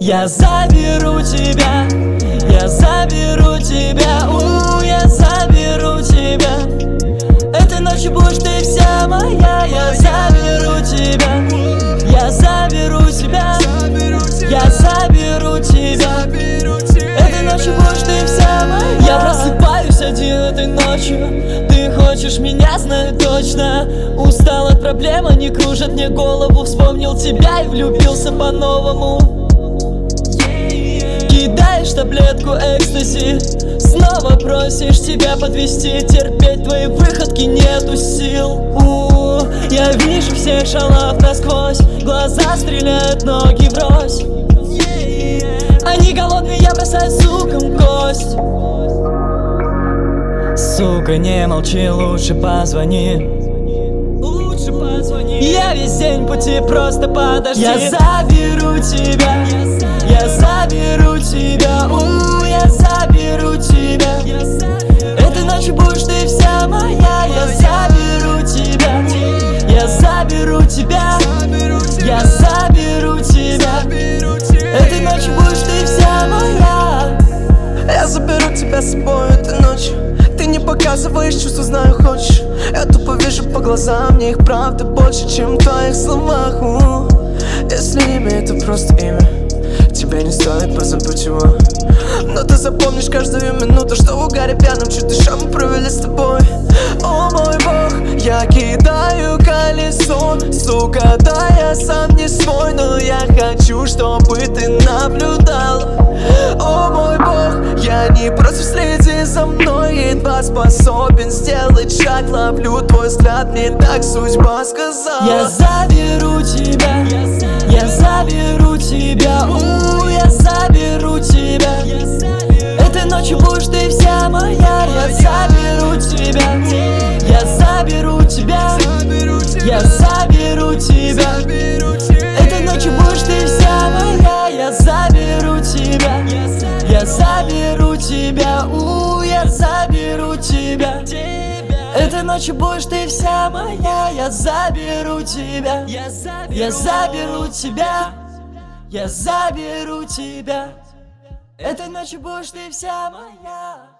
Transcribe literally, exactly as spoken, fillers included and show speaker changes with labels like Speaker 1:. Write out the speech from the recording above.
Speaker 1: Я заберу тебя, я заберу тебя, у, я заберу тебя. Этой ночью будешь ты вся моя. Я заберу тебя, я заберу тебя, я заберу тебя. Этой ночью будешь ты вся моя. Я просыпаюсь один этой ночью. Ты хочешь меня, знаю точно. Устал от проблем, они кружат мне голову. Вспомнил тебя и влюбился по-новому. Кидаешь таблетку экстази, снова просишь тебя подвести. Терпеть твои выходки нету сил. У, я вижу всех шалав насквозь. Глаза стреляют, ноги врозь. Они голодные, я бросаю сукам кость. Сука, не молчи, лучше позвони. Лучше позвони. Я весь день в пути, просто подожди. Я заберу тебя, я заберу тебя, у, я заберу тебя. Этой ночью будешь ты вся моя. Я заберу тебя, я заберу тебя, я заберу тебя. Этой ночью будешь ты вся моя.
Speaker 2: Я заберу тебя с собой этой ночью. Ты не показываешь чувства, знаю, хочешь. Я тупо вижу по глазам, мне их правда больше, чем в твоих словах. У, если имя это просто имя, тебе не стоит позабыть его. Но ты запомнишь каждую минуту, что в угаре пьяным чуть дыша мы провели с тобой. О мой бог, я кидаю колесо. Сука, да я сам не свой, но я хочу, чтобы ты наблюдал. О мой бог, я не против, следи за мной. Едва способен сделать шаг, ловлю твой взгляд, мне так судьба сказала.
Speaker 1: Я заберу тебя, я заберу тебя, у, я заберу тебя. Этой ночью будешь ты вся моя. Я заберу тебя, я заберу тебя, я заберу тебя. Этой ночью будешь ты вся моя. Я заберу тебя, я заберу тебя, у, я заберу тебя. Этой ночью будешь ты вся моя. Я заберу тебя, я заберу тебя, я заберу тебя. Этой ночью будешь ты вся моя.